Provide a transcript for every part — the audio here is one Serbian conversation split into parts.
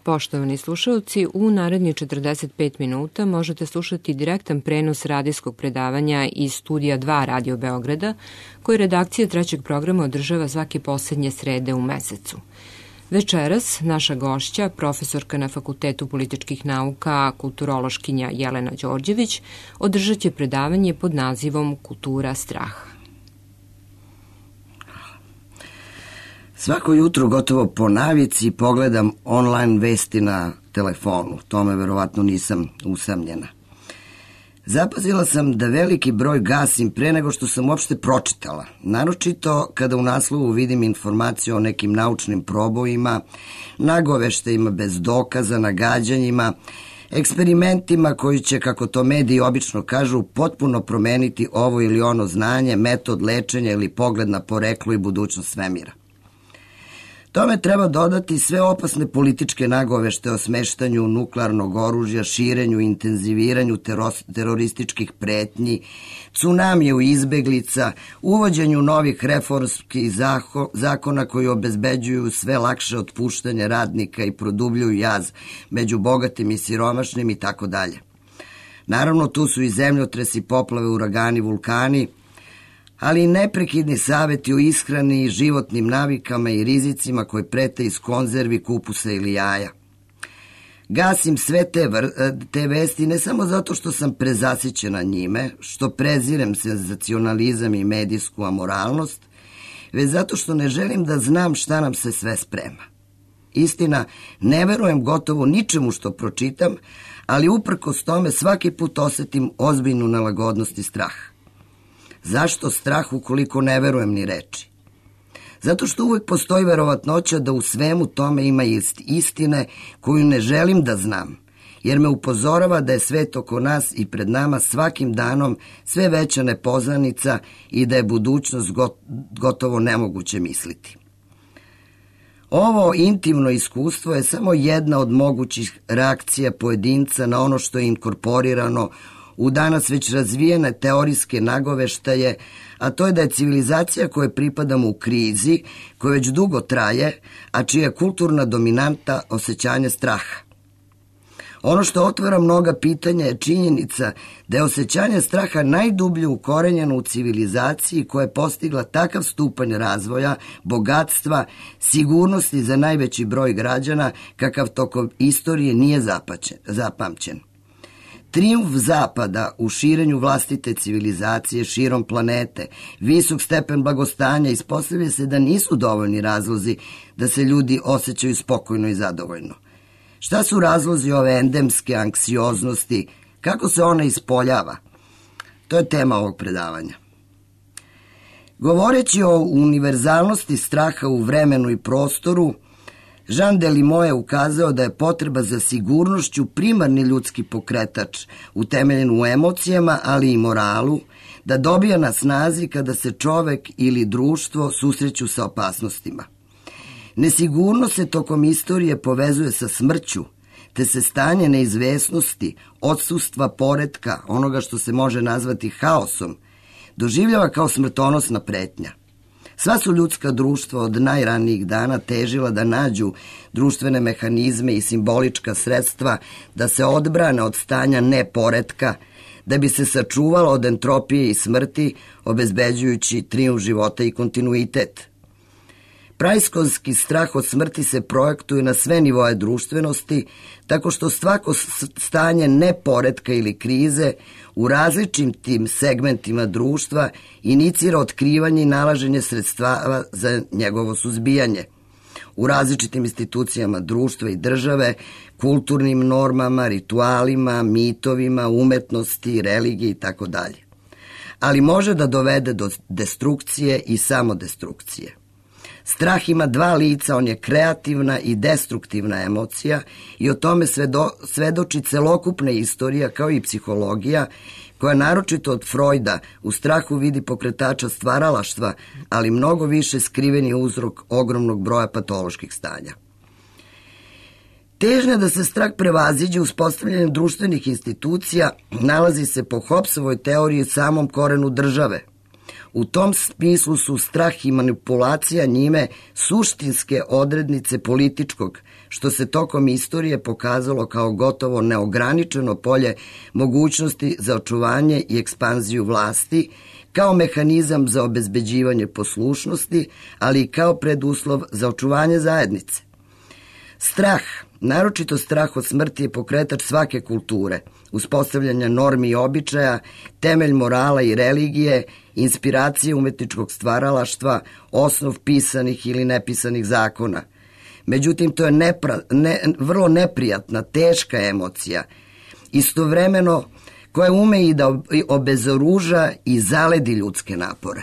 Poštovani slušalci, u narednih 45 minuta možete slušati direktan prenos radijskog predavanja iz Studija 2 Radio Beograda, koji redakcija trećeg programa održava svake poslednje srede u mesecu. Večeras naša gošća, profesorka na Fakultetu političkih nauka, kulturološkinja Jelena Đorđević, održat će predavanje pod nazivom Kultura straha. Svako jutro gotovo po navici pogledam online vesti na telefonu. Tome verovatno nisam usamljena. Zapazila sam da veliki broj gasim pre nego što sam uopšte pročitala. Naročito kada u naslovu vidim informaciju o nekim naučnim probojima, nagoveštajima bez dokaza, nagađanjima, eksperimentima koji će, kako to mediji obično kažu, potpuno promeniti ovo ili ono znanje, metod lečenja ili pogled na poreklo i budućnost svemira. Tome treba dodati sve opasne političke nagovešte o smeštanju nuklearnog oružja, širenju i intenziviranju terorističkih pretnji, tsunamiju izbeglica, uvođenju novih reformskih zakona koji obezbeđuju sve lakše otpuštanje radnika i produbljuju jaz među bogatim i siromašnim i tako dalje. Naravno, tu su i zemljotresi, poplave, uragani, vulkani, ali i neprekidni saveti o ishrani i životnim navikama i rizicima koje prete iz konzervi, kupusa ili jaja. Gasim sve te vesti ne samo zato što sam prezasićena njime, što prezirem senzacionalizam i medijsku amoralnost, već zato što ne želim da znam šta nam se sve sprema. Istina, ne verujem gotovo ničemu što pročitam, ali uprkos tome svaki put osetim ozbiljnu nelagodnost i strah. Zašto strah ukoliko ne verujem ni reči? Zato što uvek postoji verovatnoća da u svemu tome ima istine koju ne želim da znam, jer me upozorava da je svet oko nas i pred nama svakim danom sve veća nepoznanica i da je budućnost gotovo nemoguće misliti. Ovo intimno iskustvo je samo jedna od mogućih reakcija pojedinca na ono što je inkorporirano u danas već razvijene teorijske nagoveštaje, a to je da je civilizacija kojoj pripadamo u krizi, koja već dugo traje, a čija je kulturna dominanta osjećanje straha. Ono što otvara mnoga pitanja je činjenica da je osjećanje straha najdublje ukorenjeno u civilizaciji koja je postigla takav stupanj razvoja, bogatstva, sigurnosti za najveći broj građana kakav tokom istorije nije zapamćen. Trijumf Zapada u širenju vlastite civilizacije širom planete, visok stepen blagostanja, ispostavlja se da nisu dovoljni razlozi da se ljudi osjećaju spokojno i zadovoljno. Šta su razlozi ove endemske anksioznosti? Kako se ona ispoljava? To je tema ovog predavanja. Govoreći o univerzalnosti straha u vremenu i prostoru, Jean Delimot je ukazao da je potreba za sigurnošću primarni ljudski pokretač, utemeljen u emocijama, ali i moralu, da dobija na snazi kada se čovek ili društvo susreću sa opasnostima. Nesigurnost se tokom istorije povezuje sa smrću, te se stanje neizvesnosti, odsustva poretka, onoga što se može nazvati haosom, doživljava kao smrtonosna pretnja. Sva su ljudska društva od najranijih dana težila da nađu društvene mehanizme i simbolička sredstva da se odbrane od stanja neporetka, da bi se sačuvalo od entropije i smrti, obezbeđujući trijumf života i kontinuitet. Praiskonski strah od smrti se projektuje na sve nivoe društvenosti, tako što svako stanje neporetka ili krize u različitim segmentima društva inicira otkrivanje i nalaženje sredstava za njegovo suzbijanje. U različitim institucijama društva i države, kulturnim normama, ritualima, mitovima, umetnosti, religiji itd. Ali može da dovede do destrukcije i samodestrukcije. Strah ima dva lica, on je kreativna i destruktivna emocija i o tome svedoči celokupna istorija kao i psihologija, koja naročito od Freuda u strahu vidi pokretača stvaralaštva, ali mnogo više skriveni uzrok ogromnog broja patoloških stanja. Težnja da se strah prevaziđe uspostavljanjem društvenih institucija nalazi se po Hobbesovoj teoriji samom korenu države. U tom smislu su strah i manipulacija njime suštinske odrednice političkog, što se tokom istorije pokazalo kao gotovo neograničeno polje mogućnosti za očuvanje i ekspanziju vlasti, kao mehanizam za obezbeđivanje poslušnosti, ali i kao preduslov za očuvanje zajednice. Strah, naročito strah od smrti, je pokretač svake kulture, uspostavljanja normi i običaja, temelj morala i religije, inspiracije umetničkog stvaralaštva, osnov pisanih ili nepisanih zakona. Međutim, to je vrlo neprijatna, teška emocija, istovremeno koja ume i da obezoruža i zaledi ljudske napore.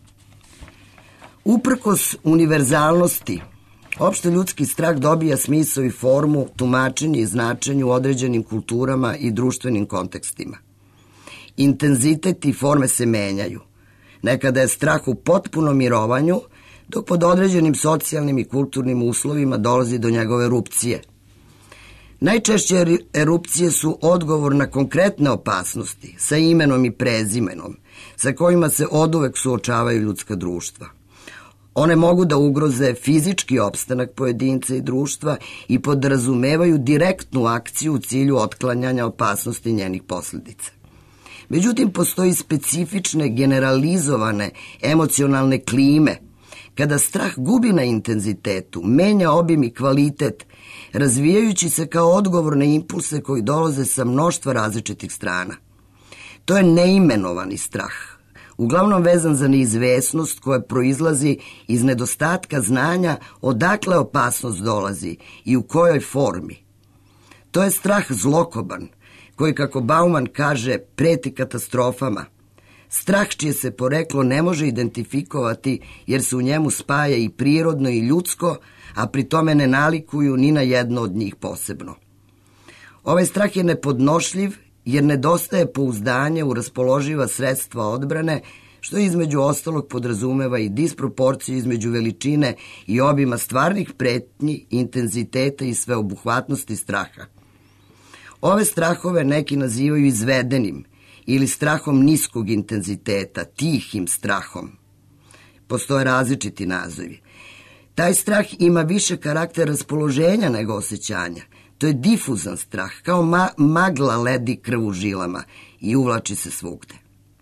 Uprkos univerzalnosti, opšte ljudski strah dobija smisao i formu, tumačenje i značenje u određenim kulturama i društvenim kontekstima. Intenzitet i forme se menjaju. Nekada je strah u potpunom mirovanju, dok pod određenim socijalnim i kulturnim uslovima dolazi do njegove erupcije. Najčešće erupcije su odgovor na konkretne opasnosti sa imenom i prezimenom, sa kojima se oduvek suočavaju ljudska društva. One mogu da ugroze fizički opstanak pojedinca i društva i podrazumevaju direktnu akciju u cilju otklanjanja opasnosti njenih posledica. Međutim, postoji specifične, generalizovane emocionalne klime, kada strah gubi na intenzitetu, menja obim i kvalitet, razvijajući se kao odgovor na impulse koji dolaze sa mnoštva različitih strana. To je neimenovani strah, uglavnom vezan za neizvesnost koja proizlazi iz nedostatka znanja odakle opasnost dolazi i u kojoj formi. To je strah zlokoban, koji, kako Bauman kaže, preti katastrofama. Strah čije se poreklo ne može identifikovati jer se u njemu spaja i prirodno i ljudsko, a pri tome ne nalikuju ni na jedno od njih posebno. Ovaj strah je nepodnošljiv jer nedostaje pouzdanje u raspoloživa sredstva odbrane, što između ostalog podrazumeva i disproporciju između veličine i obima stvarnih pretnji, intenziteta i sveobuhvatnosti straha. Ove strahove neki nazivaju izvedenim ili strahom niskog intenziteta, tihim strahom. Postoje različiti nazivi. Taj strah ima više karakter raspoloženja nego osjećanja. To je difuzan strah, kao magla ledi krv u žilama i uvlači se svugde.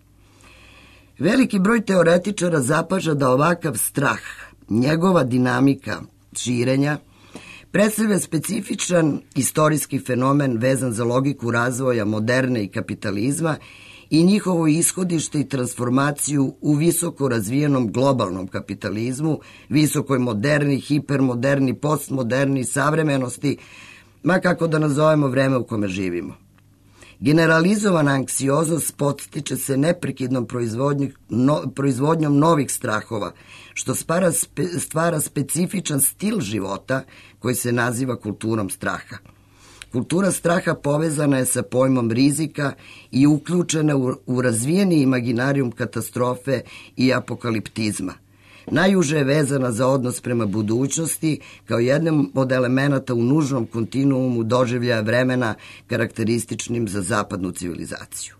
Veliki broj teoretičara zapaža da ovakav strah, njegova dinamika širenja, predstavlja specifičan istorijski fenomen vezan za logiku razvoja moderne i kapitalizma i njihovo ishodište i transformaciju u visoko razvijenom globalnom kapitalizmu, visokoj moderni, hipermoderni, postmoderni, savremenosti, ma kako da nazovemo vreme u kome živimo. Generalizovana anksioznost podstiče se neprekidnom proizvodnjom novih strahova, što stvara specifičan stil života koji se naziva kulturom straha. Kultura straha povezana je sa pojmom rizika i uključena u razvijeni imaginarijum katastrofe i apokaliptizma. Najuže je vezana za odnos prema budućnosti kao jednom od elemenata u nužnom kontinuumu doživljaja vremena karakterističnim za zapadnu civilizaciju.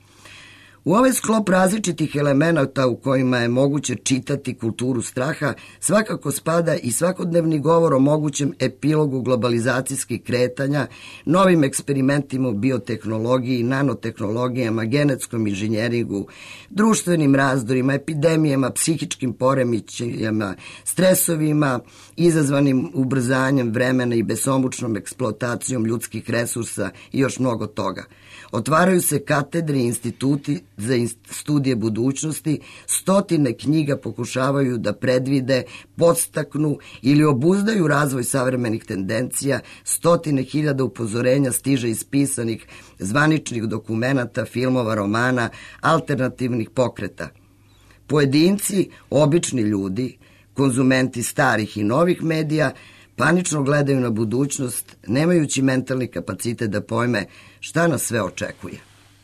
U ovaj sklop različitih elemenata u kojima je moguće čitati kulturu straha svakako spada i svakodnevni govor o mogućem epilogu globalizacijskih kretanja, novim eksperimentima u biotehnologiji, nanotehnologijama, genetskom inženjeringu, društvenim razdorima, epidemijama, psihičkim poremećajima, stresovima, izazvanim ubrzanjem vremena i besomučnom eksploatacijom ljudskih resursa i još mnogo toga. Otvaraju se katedre i instituti za studije budućnosti, stotine knjiga pokušavaju da predvide, podstaknu ili obuzdaju razvoj savremenih tendencija, stotine hiljada upozorenja stiže iz pisanih zvaničnih dokumenata, filmova, romana, alternativnih pokreta. Pojedinci, obični ljudi, konzumenti starih i novih medija, panično gledaju na budućnost, nemajući mentalni kapacitet da pojme šta nas sve očekuje.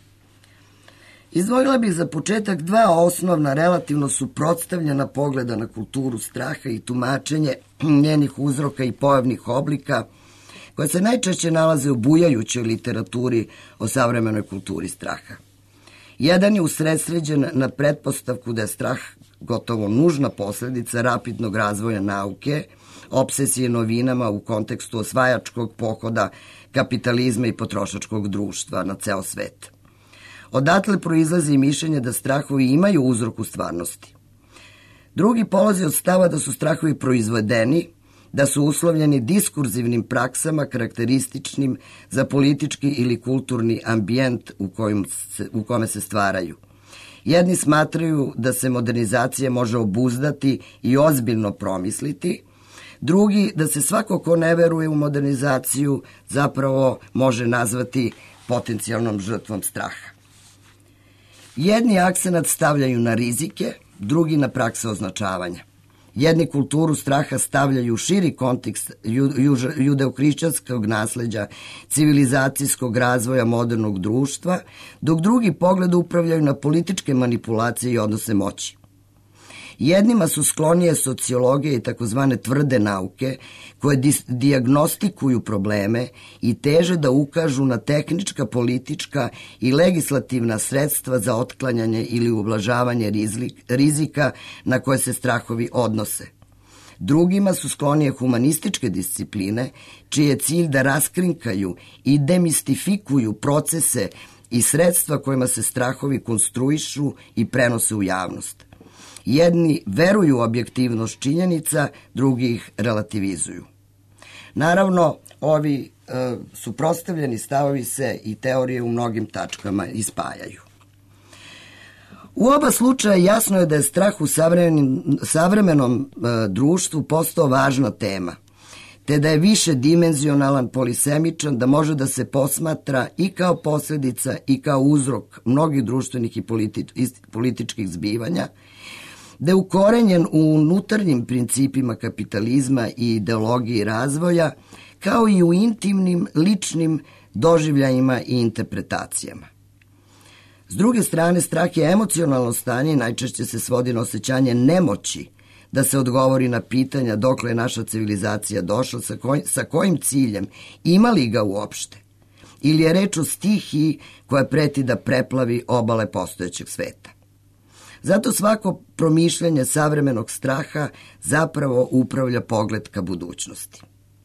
Izdvojila bih za početak dva osnovna, relativno suprotstavljena pogleda na kulturu straha i tumačenje njenih uzroka i pojavnih oblika, koje se najčešće nalaze u bujajućoj literaturi o savremenoj kulturi straha. Jedan je usredsređen na pretpostavku da je strah gotovo nužna posledica rapidnog razvoja nauke, opsesije novinama u kontekstu osvajačkog pohoda kapitalizma i potrošačkog društva na ceo svet. Odatle proizlazi i mišljenje da strahovi imaju uzrok u stvarnosti. Drugi polazi od stava da su strahovi proizvedeni, da su uslovljeni diskurzivnim praksama karakterističnim za politički ili kulturni ambijent u kome se stvaraju. Jedni smatraju da se modernizacija može obuzdati i ozbiljno promisliti, drugi da se svako ko ne veruje u modernizaciju zapravo može nazvati potencijalnom žrtvom straha. Jedni akcenat stavljaju na rizike, drugi na prakse označavanja. Jedni kulturu straha stavljaju u širi kontekst judeo-hrišćanskog nasleđa, civilizacijskog razvoja modernog društva, dok drugi pogled upravljaju na političke manipulacije i odnose moći. Jednima su sklonije sociologije i takozvane tvrde nauke koje dijagnostikuju probleme i teže da ukažu na tehnička, politička i legislativna sredstva za otklanjanje ili ublažavanje rizika na koje se strahovi odnose. Drugima su sklonije humanističke discipline, čiji je cilj da raskrinkaju i demistifikuju procese i sredstva kojima se strahovi konstruišu i prenose u javnost. Jedni veruju u objektivnost činjenica, drugi ih relativizuju. Naravno, ovi suprotstavljeni stavovi se i teorije u mnogim tačkama ispajaju. U oba slučaja jasno je da je strah u savremenom društvu postao važna tema, te da je više dimenzionalan, polisemičan, da može da se posmatra i kao posljedica i kao uzrok mnogih društvenih i političkih zbivanja, da je ukorenjen u unutarnjim principima kapitalizma i ideologiji razvoja, kao i u intimnim, ličnim doživljajima i interpretacijama. S druge strane, strah je emocionalno stanje i najčešće se svodi na osjećanje nemoći da se odgovori na pitanja dokle je naša civilizacija došla, sa kojim ciljem, ima li ga uopšte, ili je reč o stihiji koja preti da preplavi obale postojećeg sveta. Zato svako promišljanje savremenog straha zapravo upravlja pogled ka budućnosti.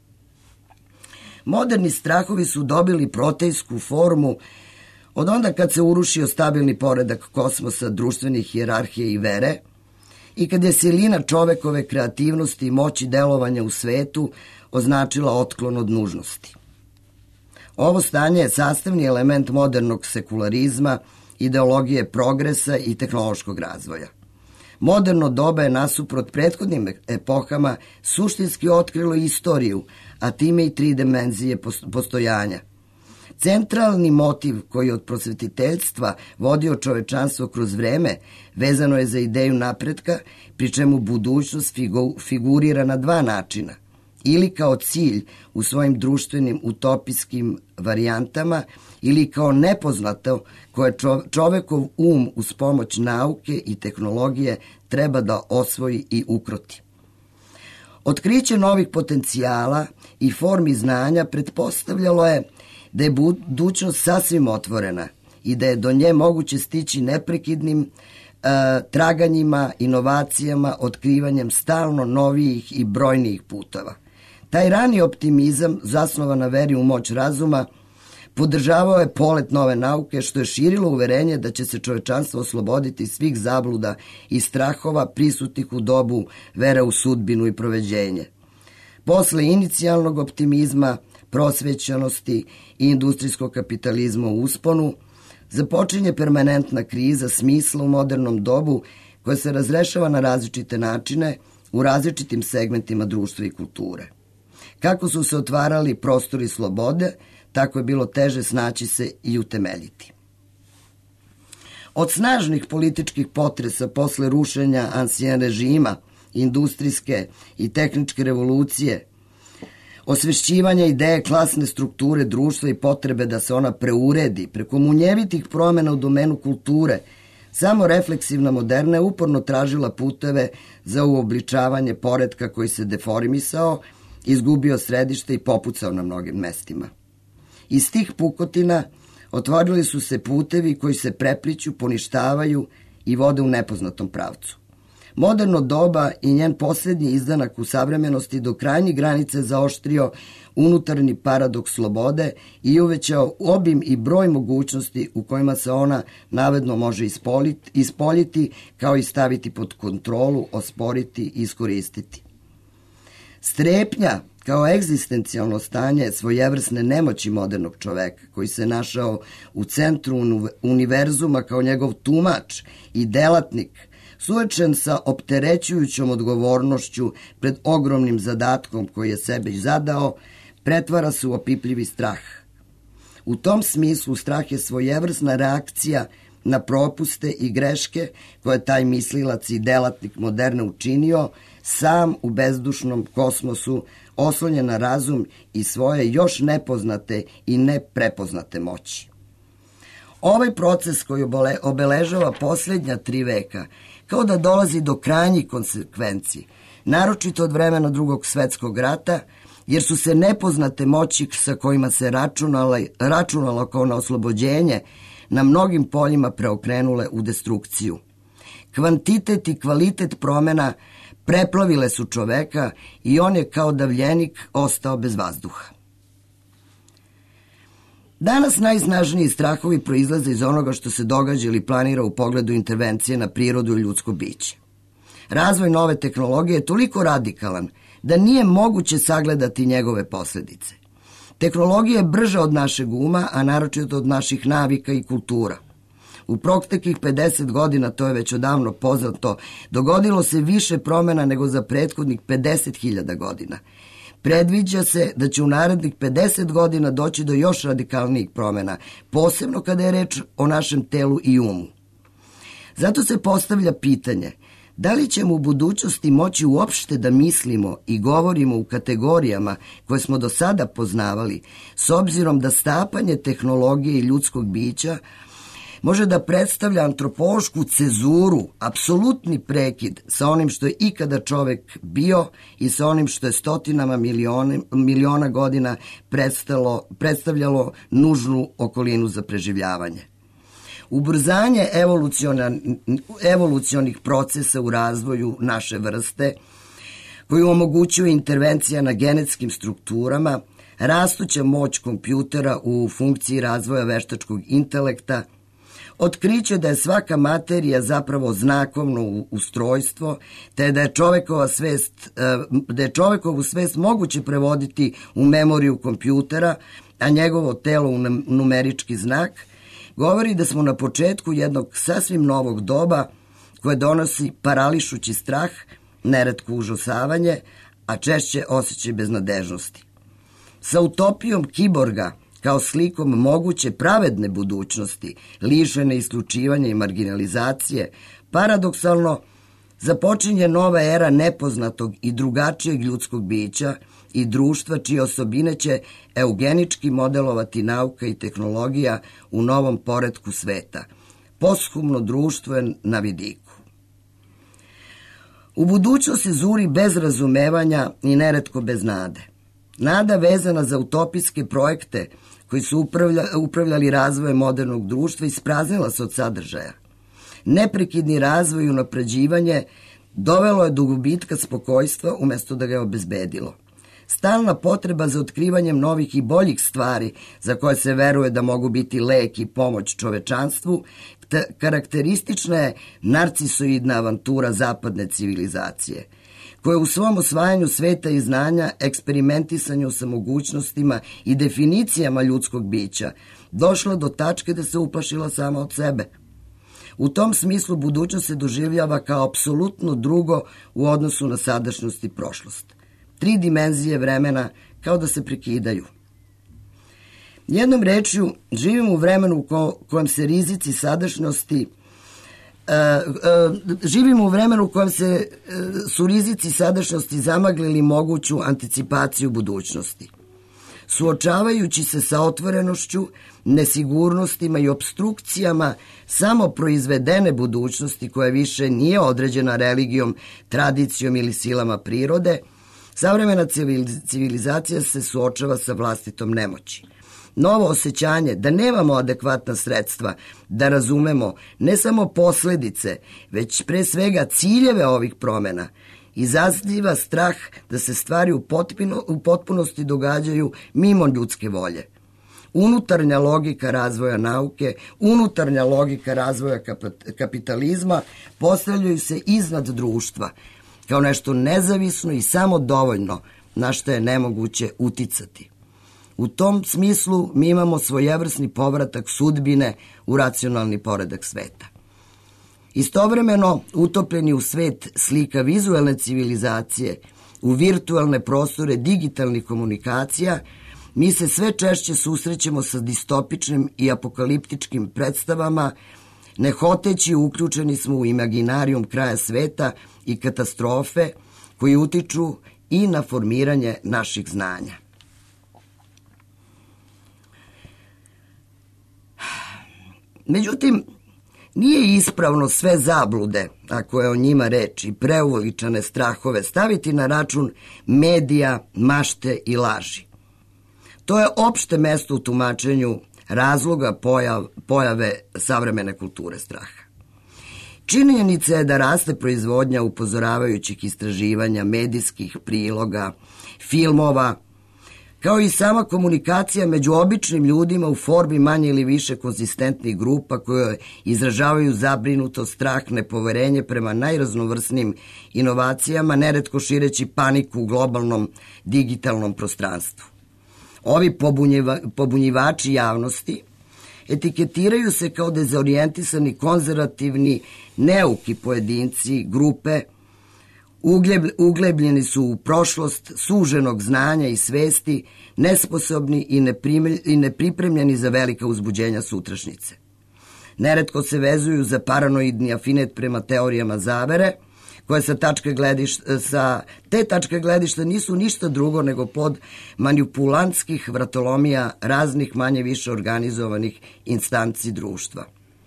Moderni strahovi su dobili protejsku formu od onda kad se urušio stabilni poredak kosmosa, društvenih hijerarhije i vere i kad je silina čovekove kreativnosti i moći delovanja u svetu označila otklon od nužnosti. Ovo stanje je sastavni element modernog sekularizma, ideologije progresa i tehnološkog razvoja. Moderno doba je nasuprot prethodnim epohama suštinski otkrilo istoriju, a time i tri dimenzije postojanja. Centralni motiv koji od prosvetiteljstva vodio čovečanstvo kroz vreme vezano je za ideju napretka, pri čemu budućnost figurira na dva načina. Ili kao cilj u svojim društvenim utopijskim varijantama ili kao nepoznato koje čovekov uz pomoć nauke i tehnologije treba da osvoji i ukroti. Otkriće novih potencijala i formi znanja pretpostavljalo je da je budućnost sasvim otvorena i da je do nje moguće stići neprekidnim traganjima, inovacijama, otkrivanjem stalno novijih i brojnijih putova. Taj rani optimizam, zasnovan na veri u moć razuma, podržavao je polet nove nauke, što je širilo uverenje da će se čovečanstvo osloboditi svih zabluda i strahova prisutnih u dobu vere u sudbinu i proveđenje. Posle inicijalnog optimizma, prosvećenosti i industrijskog kapitalizma u usponu, započinje permanentna kriza smisla u modernom dobu koja se razrešava na različite načine u različitim segmentima društva i kulture. Kako su se otvarali prostori slobode, tako je bilo teže snaći se i utemeljiti. Od snažnih političkih potresa posle rušenja ansijen režima, industrijske i tehničke revolucije, osvešćivanja ideje klasne strukture društva i potrebe da se ona preuredi, preko munjevitih promjena u domenu kulture, samo refleksivna moderna je uporno tražila puteve za uobličavanje poretka koji se deformisao, izgubio središte i popucao na mnogim mestima. Iz tih pukotina Otvorili su se putevi koji se prepliću, poništavaju i vode u nepoznatom pravcu. Moderno doba i njen posljednji izdanak u savremenosti do krajnjih granice zaoštrio unutarnji paradoks slobode i uvećao obim i broj mogućnosti u kojima se ona navedno može ispoljiti, kao i staviti pod kontrolu, osporiti i iskoristiti. Strepnja kao egzistencijalno stanje svojevrsne nemoći modernog čoveka, koji se našao u centru univerzuma kao njegov tumač i delatnik, suočen sa opterećujućom odgovornošću pred ogromnim zadatkom koji je sebi zadao, pretvara se u opipljivi strah. U tom smislu strah je svojevrsna reakcija na propuste i greške koje taj mislilac i delatnik moderne učinio, sam u bezdušnom kosmosu, oslonjen na razum i svoje još nepoznate i neprepoznate moći. Ovaj proces koji obeležava posljednja 3 veka kao da dolazi do krajnjih konsekvenci, naročito od vremena Drugog svetskog rata, jer su se nepoznate moći sa kojima se računalo kao na oslobođenje na mnogim poljima preokrenule u destrukciju. Kvantitet i kvalitet promena preplavile su čoveka i on je kao davljenik ostao bez vazduha. Danas najsnažniji strahovi proizlaze iz onoga što se događa ili planira u pogledu intervencije na prirodu i ljudsko biće. Razvoj nove tehnologije je toliko radikalan da nije moguće sagledati njegove posljedice. Tehnologija je brža od našeg uma, a naročito od naših navika i kultura. U proteklih 50 godina, to je već odavno poznato, dogodilo se više promjena nego za prethodnih 50.000 godina. Predviđa se da će u narednih 50 godina doći do još radikalnijih promjena, posebno kada je reč o našem telu i umu. Zato se postavlja pitanje, da li ćemo u budućnosti moći uopšte da mislimo i govorimo u kategorijama koje smo do sada poznavali, s obzirom da stapanje tehnologije i ljudskog bića može da predstavlja antropološku cezuru, apsolutni prekid sa onim što je ikada čovek bio i sa onim što je stotinama miliona godina predstavljalo nužnu okolinu za preživljavanje. Ubrzanje evolucionih procesa u razvoju naše vrste, koju omogućuje intervencija na genetskim strukturama, rastuća moć kompjutera u funkciji razvoja veštačkog intelekta, otkriće da je svaka materija zapravo znakovno ustrojstvo, te da je čovekovu svest moguće prevoditi u memoriju kompjutera, a njegovo telo u numerički znak, govori da smo na početku jednog sasvim novog doba koje donosi parališući strah, neretko užasavanje, a češće osjećaj beznadežnosti. Sa utopijom kiborga kao slikom moguće pravedne budućnosti, lišene isključivanja i marginalizacije, paradoksalno započinje nova era nepoznatog i drugačijeg ljudskog bića i društva čije osobine će eugenički modelovati nauka i tehnologija u novom poretku sveta. Posthumno društvo je na vidiku. U budućnost se zuri bez razumevanja i neretko bez nade. Nada vezana za utopijske projekte koji su upravljali razvojem modernog društva ispraznila se od sadržaja. Neprekidni razvoj i unapređivanje dovelo je do gubitka spokojstva umjesto da ga je obezbedilo. Stalna potreba za otkrivanjem novih i boljih stvari za koje se veruje da mogu biti lek i pomoć čovečanstvu, karakteristična je narcisoidna avantura zapadne civilizacije, koja u svom osvajanju sveta i znanja, eksperimentisanju sa mogućnostima i definicijama ljudskog bića, došla do tačke da se uplašila sama od sebe. U tom smislu budućnost se doživljava kao apsolutno drugo u odnosu na sadašnjost i prošlost. 3 dimenzije vremena kao da se prekidaju. Jednom rečju, živimo u vremenu u kojem se rizici sadašnjosti su rizici sadašnjosti zamaglili moguću anticipaciju budućnosti. Suočavajući se sa otvorenošću, nesigurnostima i obstrukcijama samo proizvedene budućnosti koja više nije određena religijom, tradicijom ili silama prirode, savremena civilizacija se suočava sa vlastitom nemoći. novo osjećanje da nemamo adekvatna sredstva da razumemo ne samo posledice, već pre svega ciljeve ovih promena, izaziva strah da se stvari u potpunosti događaju mimo ljudske volje. Unutarnja logika razvoja nauke, unutarnja logika razvoja kapitalizma postavljaju se iznad društva, kao nešto nezavisno i samodovoljno na što je nemoguće uticati. U tom smislu mi imamo svojevrsni povratak sudbine u racionalni poredak sveta. Istovremeno, utopljeni u svet slika vizualne civilizacije, u virtualne prostore digitalnih komunikacija, mi se sve češće susrećemo sa distopičnim i apokaliptičkim predstavama, nehoteći uključeni smo u imaginarijum kraja sveta i katastrofe koji utiču i na formiranje naših znanja. Međutim, nije ispravno sve zablude, ako je o njima reč, i preuveličane strahove staviti na račun medija, mašte i laži. To je opšte mesto u tumačenju razloga pojave savremene kulture straha. Činjenica je da raste proizvodnja upozoravajućih istraživanja, medijskih priloga, filmova, kao i sama komunikacija među običnim ljudima u formi manje ili više konzistentnih grupa koje izražavaju zabrinutost, strah, nepoverenje prema najraznovrsnim inovacijama, neretko šireći paniku u globalnom digitalnom prostranstvu. Ovi pobunjivači javnosti etiketiraju se kao dezorijentisani, konzervativni, neuki pojedinci, grupe, uglebljeni su u prošlost suženog znanja i svesti, nesposobni i nepripremljeni za velika uzbuđenja sutrašnjice. Neretko se vezuju za paranoidni afinet prema teorijama zavere, koje sa te tačke gledišta nisu ništa drugo nego pod manipulantskih vratolomija raznih manje više organizovanih instanci društva.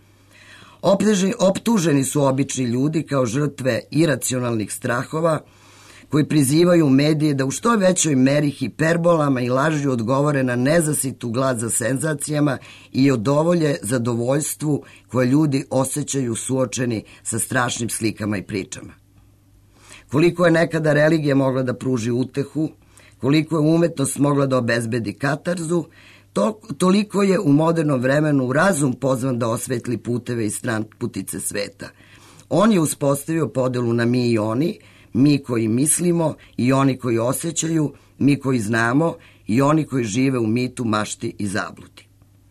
Optuženi su obični ljudi kao žrtve iracionalnih strahova koji prizivaju medije da u što većoj meri hiperbolama i laži odgovore na nezasitu glad za senzacijama i odovolje zadovoljstvu koje ljudi osjećaju suočeni sa strašnim slikama i pričama. Koliko je nekada religija mogla da pruži utehu, koliko je umetnost mogla da obezbedi katarzu, toliko je u modernom vremenu razum pozvan da osvetli puteve i stranputice sveta. On je uspostavio podelu na mi i oni, mi koji mislimo i oni koji osjećaju, mi koji znamo i oni koji žive u mitu, mašti i zabludi.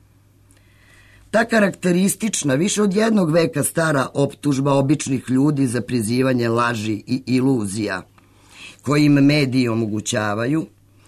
Ta karakteristična, više od jednog veka stara optužba običnih ljudi za prizivanje laži i iluzija koje im mediji omogućavaju,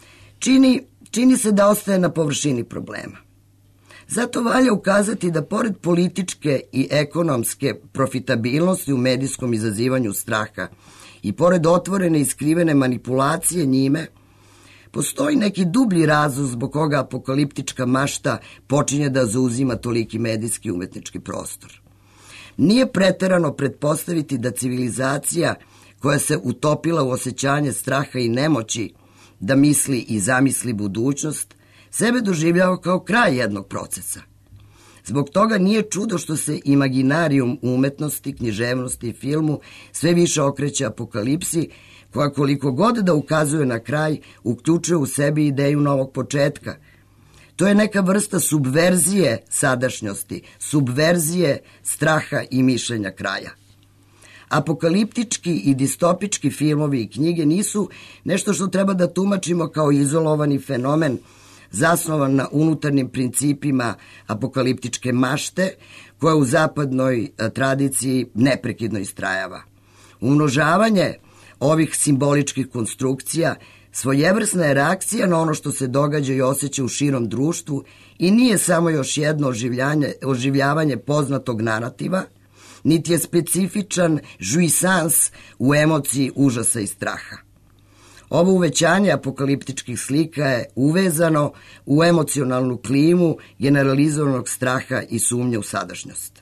čini se da ostaje na površini problema. Zato valja ukazati da pored političke i ekonomske profitabilnosti u medijskom izazivanju straha i pored otvorene i skrivene manipulacije njime, postoji neki dublji razlog zbog koga apokaliptička mašta počinje da zauzima toliki medijski umetnički prostor. Nije preterano pretpostaviti da civilizacija koja se utopila u osjećanje straha i nemoći da misli i zamisli budućnost, sebe doživljava kao kraj jednog procesa. Zbog toga nije čudo što se imaginarijum umetnosti, književnosti i filmu sve više okreće apokalipsi, koja koliko god da ukazuje na kraj, uključuje u sebi ideju novog početka. To je neka vrsta subverzije sadašnjosti, subverzije straha i mišljenja kraja. Apokaliptički i distopički filmovi i knjige nisu nešto što treba da tumačimo kao izolovani fenomen zasnovan na unutarnjim principima apokaliptičke mašte koja u zapadnoj tradiciji neprekidno istrajava. Umnožavanje ovih simboličkih konstrukcija svojevrsna je reakcija na ono što se događa i osjeća u širom društvu i nije samo još jedno oživljavanje poznatog narativa, niti je specifičan žuisans u emociji užasa i straha. Ovo uvećanje apokaliptičkih slika je uvezano u emocionalnu klimu generalizovanog straha i sumnje u sadašnjost.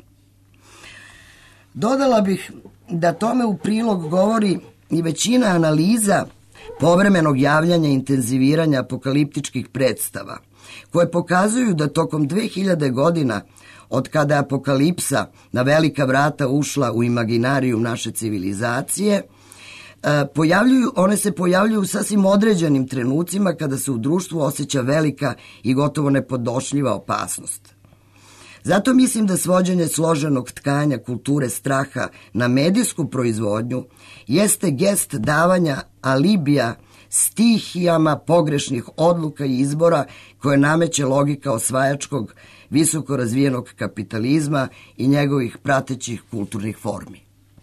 Dodala bih da tome u prilog govori i većina analiza povremenog javljanja i intenziviranja apokaliptičkih predstava, koje pokazuju da tokom 2000 godina, od kada je apokalipsa na velika vrata ušla u imaginarijum naše civilizacije, one se pojavljuju u sasvim određenim trenucima kada se u društvu osjeća velika i gotovo nepodnošljiva opasnost. Zato mislim da svođenje složenog tkanja kulture straha na medijsku proizvodnju jeste gest davanja alibija stihijama pogrešnih odluka i izbora koje nameće logika osvajačkog, visoko razvijenog kapitalizma i njegovih pratećih kulturnih formi.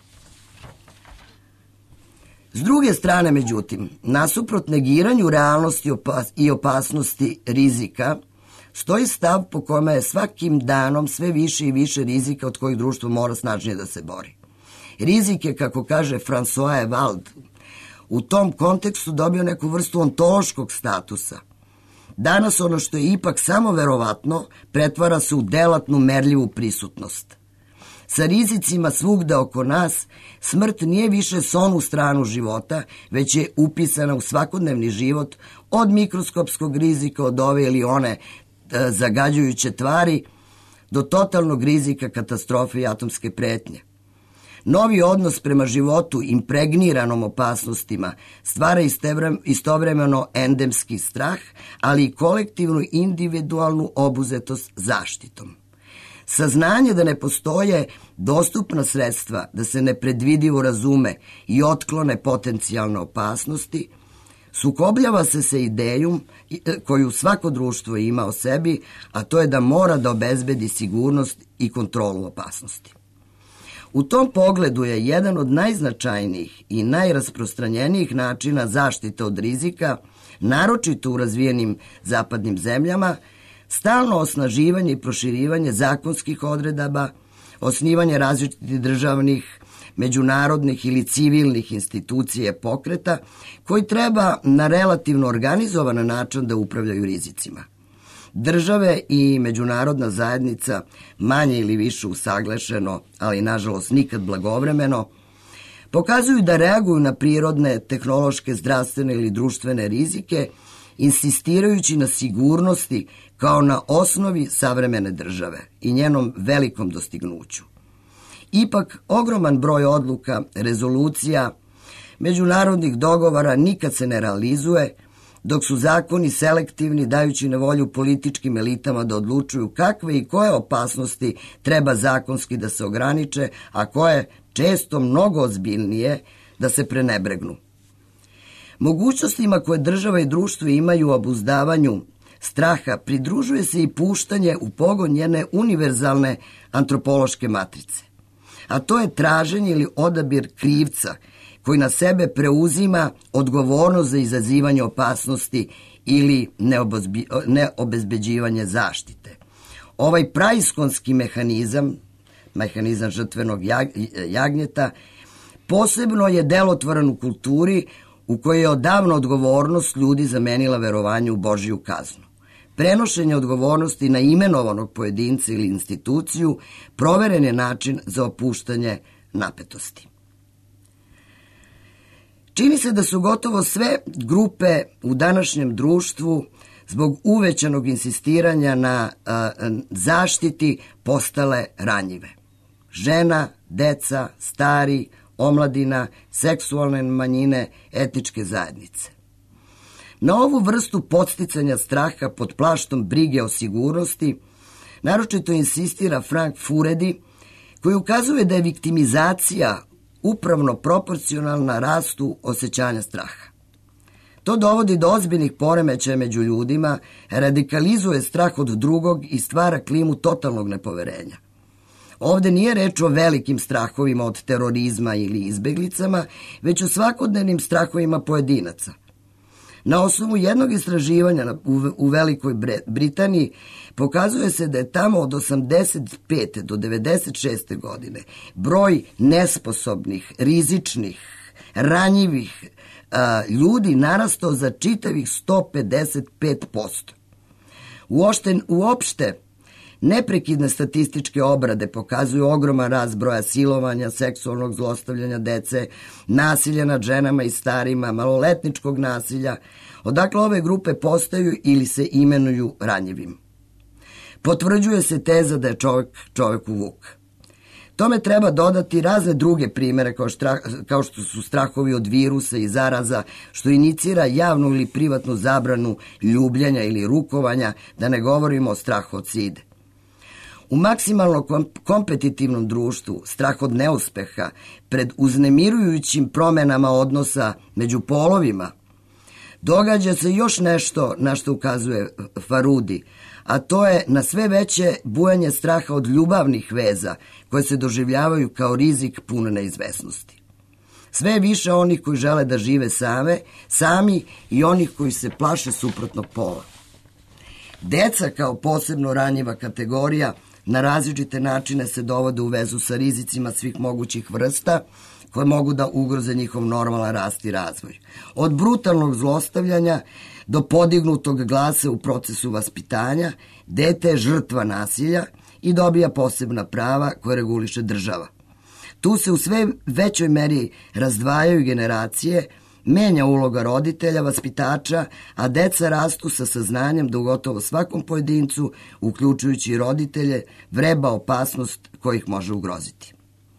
S druge strane, međutim, nasuprot negiranju realnosti i opasnosti rizika, stoji stav po kome je svakim danom sve više i više rizika od kojih društvo mora snažnije da se bori. Rizik je, kako kaže François Evald, u tom kontekstu dobio neku vrstu ontološkog statusa. Danas ono što je ipak samo verovatno pretvara se u delatnu merljivu prisutnost. Sa rizicima svugda oko nas, smrt nije više s onu stranu života, već je upisana u svakodnevni život, od mikroskopskog rizika od ove ili one zagađujuće tvari do totalnog rizika katastrofe i atomske pretnje. Novi odnos prema životu impregniranom opasnostima stvara istovremeno endemski strah, ali i kolektivnu individualnu obuzetost zaštitom. Saznanje da ne postoje dostupna sredstva da se nepredvidivo razume i otklone potencijalne opasnosti, sukobljava se sa idejom koju svako društvo ima o sebi, a to je da mora da obezbedi sigurnost i kontrolu opasnosti. U tom pogledu je jedan od najznačajnijih i najrasprostranjenijih načina zaštite od rizika, naročito u razvijenim zapadnim zemljama, stalno osnaživanje i proširivanje zakonskih odredaba, osnivanje različitih državnih, međunarodnih ili civilnih institucija pokreta koji treba na relativno organizovan način da upravljaju rizicima. Države i međunarodna zajednica, manje ili više usaglašeno, ali nažalost nikad blagovremeno, pokazuju da reaguju na prirodne, tehnološke, zdravstvene ili društvene rizike, insistirajući na sigurnosti kao na osnovi savremene države i njenom velikom dostignuću. Ipak, ogroman broj odluka, rezolucija, međunarodnih dogovora nikad se ne realizuje, dok su zakoni selektivni, dajući na volju političkim elitama da odlučuju kakve i koje opasnosti treba zakonski da se ograniče, a koje, često mnogo ozbiljnije, da se prenebregnu. Mogućnostima koje država i društvo imaju u obuzdavanju straha pridružuje se i puštanje u pogon njene univerzalne antropološke matrice. A to je traženje ili odabir krivca koji na sebe preuzima odgovornost za izazivanje opasnosti ili neobezbeđivanje zaštite. Ovaj praiskonski mehanizam žrtvenog jagnjeta, posebno je delotvoran u kulturi u kojoj je odavno odgovornost ljudi zamenila verovanje u Božju kaznu. Prenošenje odgovornosti na imenovanog pojedinca ili instituciju proveren je način za opuštanje napetosti. Čini se da su gotovo sve grupe u današnjem društvu zbog uvećanog insistiranja na zaštiti postale ranjive. Žena, deca, stari, omladina, seksualne manjine, etničke zajednice. Na ovu vrstu podsticanja straha pod plaštom brige o sigurnosti naročito insistira Frank Furedi, koji ukazuje da je viktimizacija upravno proporcionalna rastu osjećanja straha. To dovodi do ozbiljnih poremećaja među ljudima, radikalizuje strah od drugog i stvara klimu totalnog nepoverenja. Ovde nije reč o velikim strahovima od terorizma ili izbeglicama, već o svakodnevnim strahovima pojedinaca. Na osnovu jednog istraživanja u Velikoj Britaniji pokazuje se da je tamo od 85. do 96. godine broj nesposobnih, rizičnih, ranjivih ljudi narastao za čitavih 155%. Uopšte Neprekidne statističke obrade pokazuju ogroman rast broja silovanja, seksualnog zlostavljanja dece, nasilja nad ženama i starima, maloletničkog nasilja, odakle ove grupe postaju ili se imenuju ranjivim. Potvrđuje se teza da je čovek čoveku vuk. Tome treba dodati razne druge primere kao što su strahovi od virusa i zaraza, što inicira javnu ili privatnu zabranu ljubljenja ili rukovanja, da ne govorimo o strahu od side. U maksimalno kompetitivnom društvu strah od neuspeha pred uznemirujućim promenama odnosa među polovima događa se još nešto na što ukazuje Farudi, a to je na sve veće bujanje straha od ljubavnih veza koje se doživljavaju kao rizik pun neizvesnosti. Sve je više onih koji žele da žive sami i onih koji se plaše suprotnog pola. Deca kao posebno ranjiva kategorija na različite načine se dovode u vezu sa rizicima svih mogućih vrsta koje mogu da ugroze njihov normalan rast i razvoj. Od brutalnog zlostavljanja do podignutog glasa u procesu vaspitanja, dete je žrtva nasilja i dobija posebna prava koje reguliše država. Tu se u sve većoj meri razdvajaju generacije, menja uloga roditelja, vaspitača, a deca rastu sa saznanjem da u gotovo svakom pojedincu, uključujući i roditelje, vreba opasnost koja ih može ugroziti.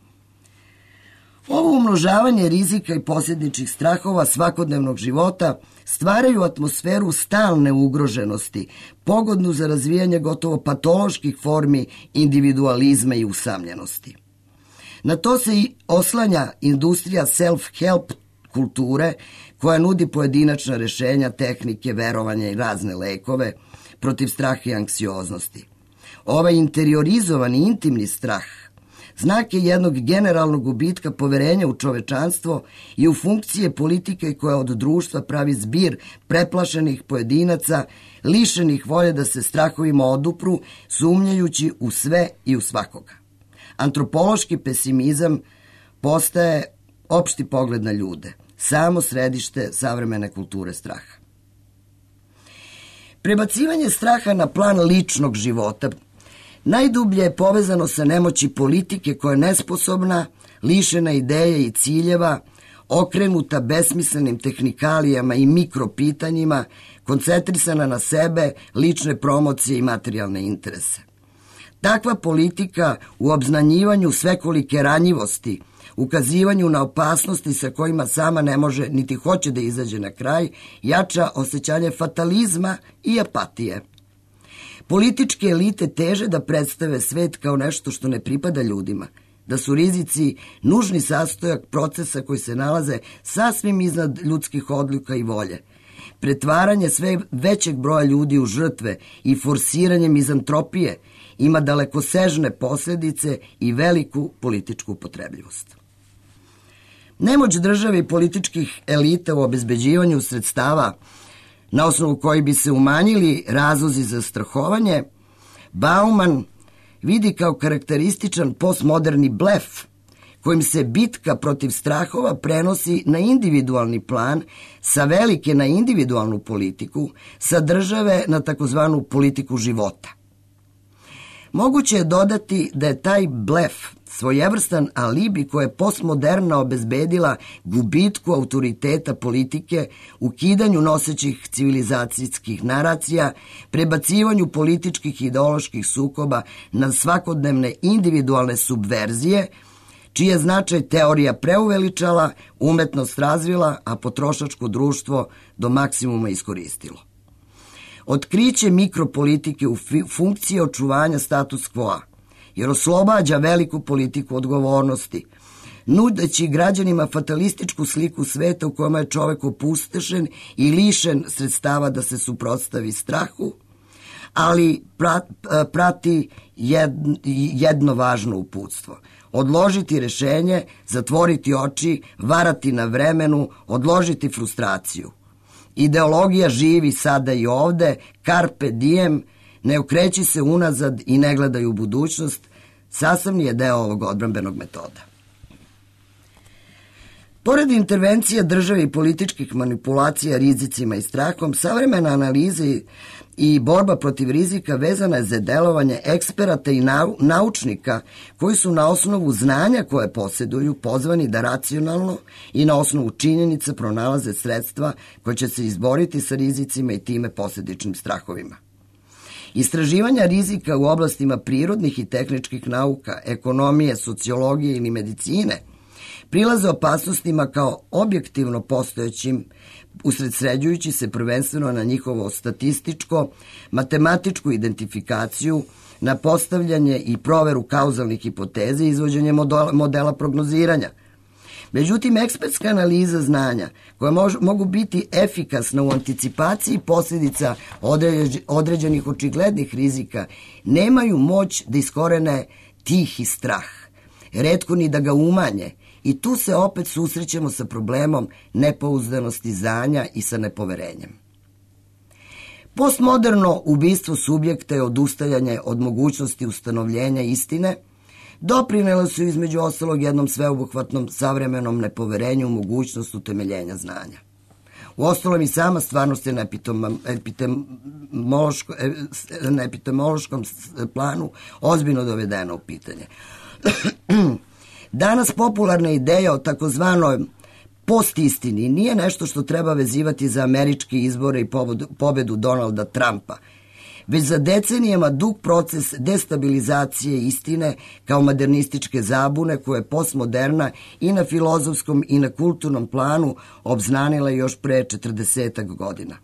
Ovo umnožavanje rizika i posljedičnih strahova svakodnevnog života stvaraju atmosferu stalne ugroženosti, pogodnu za razvijanje gotovo patoloških formi individualizma i usamljenosti. Na to se i oslanja industrija self-help kulture koja nudi pojedinačna rešenja, tehnike, verovanja i razne lekove protiv straha i anksioznosti. Ovaj interiorizovani intimni strah znak je jednog generalnog gubitka poverenja u čovečanstvo i u funkcije politike koja od društva pravi zbir preplašenih pojedinaca, lišenih volje da se strahovima odupru, sumnjajući u sve i u svakoga. Antropološki pesimizam postaje opšti pogled na ljude, samo središte savremene kulture straha. Prebacivanje straha na plan ličnog života najdublje je povezano sa nemoći politike koja je nesposobna, lišena ideje i ciljeva, okrenuta besmislenim tehnikalijama i mikropitanjima, koncentrisana na sebe, lične promocije i materijalne interese. Takva politika u obznanjivanju svekolike ranjivosti, ukazivanju na opasnosti sa kojima sama ne može niti hoće da izađe na kraj, jača osjećanje fatalizma i apatije. Političke elite teže da predstave svet kao nešto što ne pripada ljudima, da su rizici nužni sastojak procesa koji se nalaze sasvim iznad ljudskih odluka i volje. Pretvaranje sve većeg broja ljudi u žrtve i forsiranje mizantropije ima dalekosežne posljedice i veliku političku upotrebljivost. Nemoć države i političkih elita u obezbeđivanju sredstava na osnovu koji bi se umanjili razlozi za strahovanje, Bauman vidi kao karakterističan postmoderni blef kojim se bitka protiv strahova prenosi na individualni plan, sa velike na individualnu politiku, sa države na takozvanu politiku života. Moguće je dodati da je taj blef svojevrstan alibi koje je postmoderna obezbedila gubitku autoriteta politike, ukidanju nosećih civilizacijskih naracija, prebacivanju političkih i ideoloških sukoba na svakodnevne individualne subverzije, čiji je značaj teorija preuveličala, umetnost razvila, a potrošačko društvo do maksimuma iskoristilo. Otkriće mikropolitike u funkciji očuvanja status quo, jer oslobađa veliku politiku odgovornosti, nudeći građanima fatalističku sliku sveta u kojima je čovek opustešen i lišen sredstava da se suprotstavi strahu, ali prati jedno važno uputstvo. Odložiti rešenje, zatvoriti oči, varati na vremenu, odložiti frustraciju. Ideologija živi sada i ovde, carpe diem, ne okreći se unazad i ne gledaj u budućnost, sastavni je deo ovog odbrambenog metoda. Pored intervencija države i političkih manipulacija rizicima i strahom, savremena analiza i borba protiv rizika vezana je za delovanje eksperata i naučnika koji su na osnovu znanja koje posjeduju pozvani da racionalno i na osnovu činjenica pronalaze sredstva koje će se izboriti sa rizicima i time posljedičnim strahovima. Istraživanja rizika u oblastima prirodnih i tehničkih nauka, ekonomije, sociologije ili medicine prilaze opasnostima kao objektivno postojećim, usredsređujući se prvenstveno na njihovo statističko, matematičku identifikaciju, na postavljanje i proveru kauzalnih hipoteza i izvođenje modela prognoziranja. Međutim, ekspertska analiza znanja, koja mogu biti efikasna u anticipaciji posljedica određenih očiglednih rizika, nemaju moć da iskorene tihi strah, retko ni da ga umanje, i tu se opet susrećemo sa problemom nepouzdanosti znanja i sa nepoverenjem. Postmoderno ubistvo subjekta je odustajanje od mogućnosti ustanovljenja istine, doprinelo su između ostalog jednom sveobuhvatnom savremenom nepoverenju u mogućnost utemeljenja znanja. Uostalom i sama stvarnost je na epistemološkom planu ozbiljno dovedena u pitanje. Danas popularna ideja o takozvanoj postistini nije nešto što treba vezivati za američke izbore i pobedu Donalda Trumpa, već za decenijama dug proces destabilizacije istine kao modernističke zabune koje je postmoderna i na filozofskom i na kulturnom planu obznanila još pre 40 godina.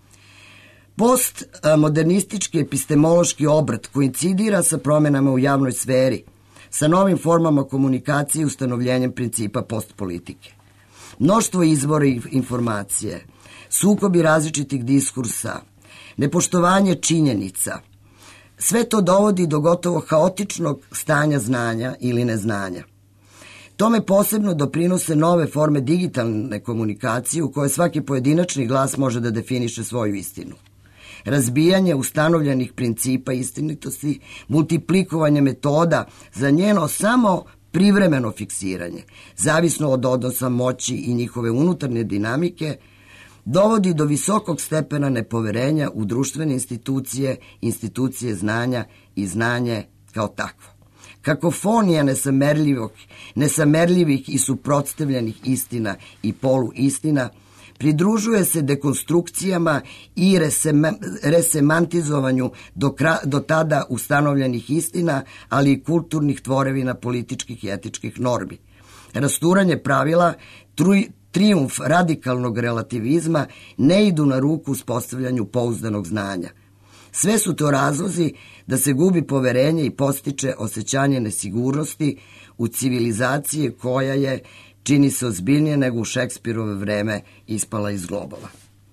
Postmodernistički epistemološki obrt koincidira sa promjenama u javnoj sferi, sa novim formama komunikacije i ustanovljenjem principa postpolitike. Mnoštvo izvora informacije, sukobi različitih diskursa, nepoštovanje činjenica, sve to dovodi do gotovo haotičnog stanja znanja ili neznanja. Tome posebno doprinose nove forme digitalne komunikacije u kojoj svaki pojedinačni glas može da definiše svoju istinu. Razbijanje ustanovljenih principa istinitosti, multiplikovanje metoda za njeno samo privremeno fiksiranje, zavisno od odnosa moći i njihove unutarnje dinamike, dovodi do visokog stepena nepoverenja u društvene institucije, institucije znanja i znanje kao takvo. Kakofonija nesamerljivih i suprotstavljenih istina i poluistina pridružuje se dekonstrukcijama i resemantizovanju do tada ustanovljenih istina, ali i kulturnih tvorevina političkih i etičkih normi. Rasturanje pravila, trijumf radikalnog relativizma ne idu na ruku uspostavljanju pouzdanog znanja. Sve su to razlozi da se gubi poverenje i postiče osjećanje nesigurnosti u civilizaciji koja je, čini se ozbiljnije nego u Šekspirove vreme, ispala iz globova.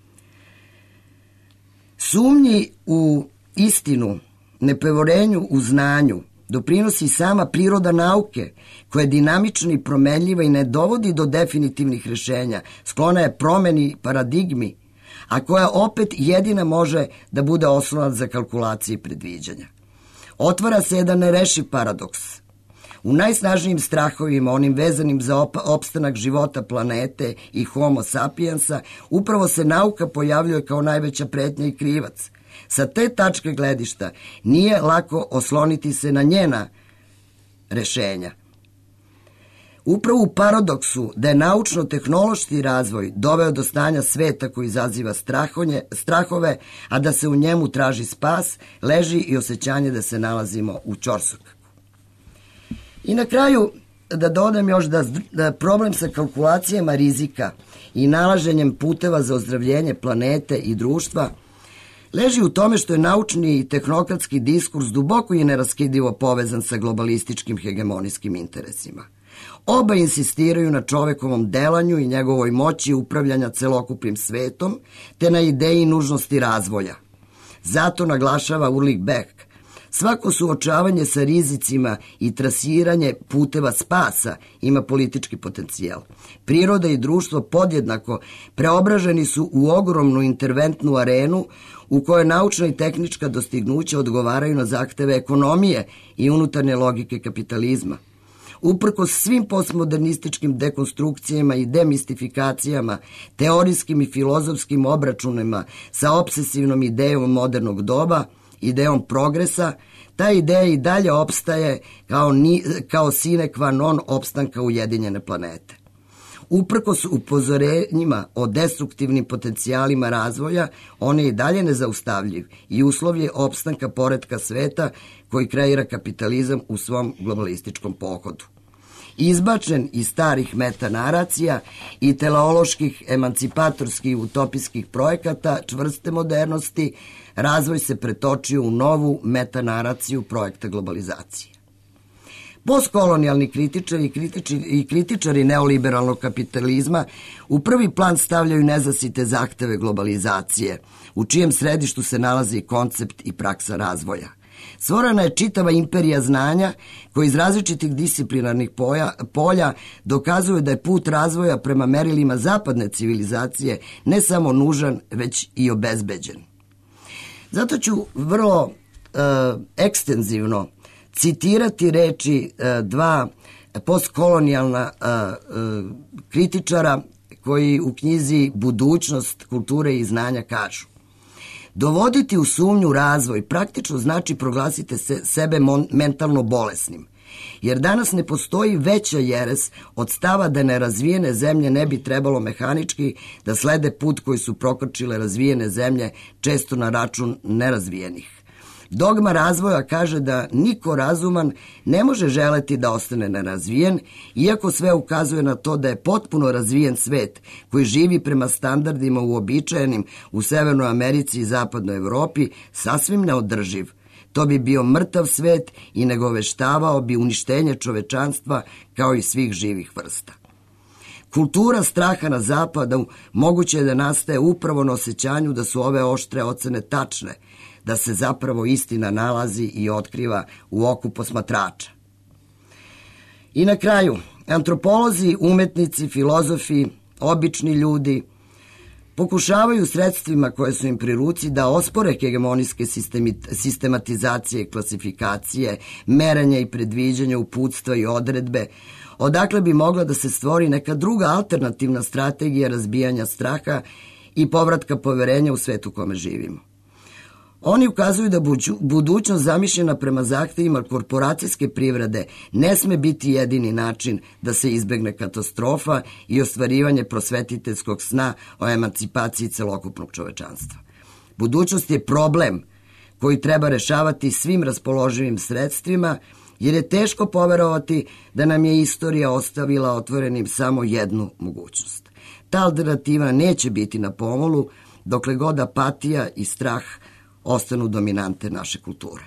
Sumnji u istinu, nepoverenju u znanju doprinosi sama priroda nauke, koja je dinamična i promenljiva i ne dovodi do definitivnih rješenja, sklona je promeni paradigmi, a koja opet jedina može da bude oslonac za kalkulacije i predviđanja. Otvara se jedan nerešiv paradoks. U najsnažnijim strahovima, onim vezanim za opstanak života planete i homo sapiensa, upravo se nauka pojavljuje kao najveća pretnja i krivac. Sa te tačke gledišta nije lako osloniti se na njena rešenja. Upravo u paradoksu da je naučno-tehnološki razvoj doveo do stanja sveta koji izaziva strahove, a da se u njemu traži spas, leži i osjećanje da se nalazimo u ćorsokaku. I na kraju da dodam još da problem sa kalkulacijama rizika i nalaženjem puteva za ozdravljenje planete i društva leži u tome što je naučni i tehnokratski diskurs duboko i neraskidivo povezan sa globalističkim hegemonijskim interesima. Oba insistiraju na čovekovom delanju i njegovoj moći upravljanja celokupnim svetom, te na ideji nužnosti razvoja. Zato naglašava Ulrich Beck: svako suočavanje sa rizicima i trasiranje puteva spasa ima politički potencijal. Priroda i društvo podjednako preobraženi su u ogromnu interventnu arenu u kojoj naučna i tehnička dostignuća odgovaraju na zahteve ekonomije i unutarnje logike kapitalizma. Uprkos svim postmodernističkim dekonstrukcijama i demistifikacijama, teorijskim i filozofskim obračunima sa obsesivnom idejom modernog doba, idejom progresa, ta ideja i dalje opstaje kao sine qua non opstanka ujedinjene planete. Uprkos upozorenjima o destruktivnim potencijalima razvoja, on je i dalje nezaustavljiv i uslov je opstanka poretka sveta koji kreira kapitalizam u svom globalističkom pohodu. Izbačen iz starih metanaracija i teleoloških, emancipatorskih i utopijskih projekata čvrste modernosti, razvoj se pretočio u novu metanaraciju projekta globalizacije. Postkolonijalni kritičari i kritičari neoliberalnog kapitalizma u prvi plan stavljaju nezasite zahteve globalizacije, u čijem središtu se nalazi koncept i praksa razvoja. Stvorena je čitava imperija znanja koji iz različitih disciplinarnih polja dokazuju da je put razvoja prema merilima zapadne civilizacije ne samo nužan, već i obezbeđen. Zato ću vrlo ekstenzivno citirati reči dva postkolonijalna kritičara koji u knjizi Budućnost kulture i znanja kažu: dovoditi u sumnju razvoj praktično znači proglasiti sebe mentalno bolesnim, jer danas ne postoji veća jeres od stava da nerazvijene zemlje ne bi trebalo mehanički da slede put koji su prokočile razvijene zemlje, često na račun nerazvijenih. Dogma razvoja kaže da niko razuman ne može želeti da ostane nerazvijen, iako sve ukazuje na to da je potpuno razvijen svet koji živi prema standardima uobičajenim u Severnoj Americi i Zapadnoj Evropi sasvim neodrživ. To bi bio mrtav svet i nagoveštavao bi uništenje čovečanstva kao i svih živih vrsta. Kultura straha na zapadu moguće je da nastaje upravo na osjećanju da su ove oštre ocene tačne, da se zapravo istina nalazi i otkriva u oku posmatrača. I na kraju, antropolozi, umetnici, filozofi, obični ljudi pokušavaju sredstvima koje su im pri ruci da ospore hegemonijske sistematizacije, klasifikacije, merenja i predviđanja, uputstva i odredbe, odakle bi mogla da se stvori neka druga alternativna strategija razbijanja straha i povratka poverenja u svetu u kome živimo. Oni ukazuju da budućnost zamišljena prema zahtevima korporacijske privrede ne sme biti jedini način da se izbegne katastrofa i ostvarivanje prosvetiteljskog sna o emancipaciji celokupnog čovečanstva. Budućnost je problem koji treba rešavati svim raspoloživim sredstvima, jer je teško poverovati da nam je istorija ostavila otvorenim samo jednu mogućnost. Ta alternativa neće biti na pomolu dokle god apatija i strah ostanu dominante naše kulture.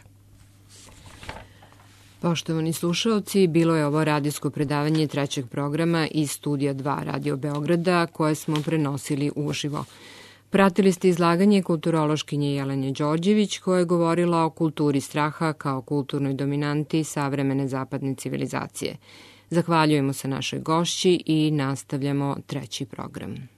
Poštovani slušaoci, bilo je ovo radijsko predavanje trećeg programa iz Studija 2 Radio Beograda koje smo prenosili uživo. Pratili ste izlaganje kulturološkinje Jelene Đorđević koja je govorila o kulturi straha kao kulturnoj dominanti savremene zapadne civilizacije. Zahvaljujemo se našoj gošći i nastavljamo treći program.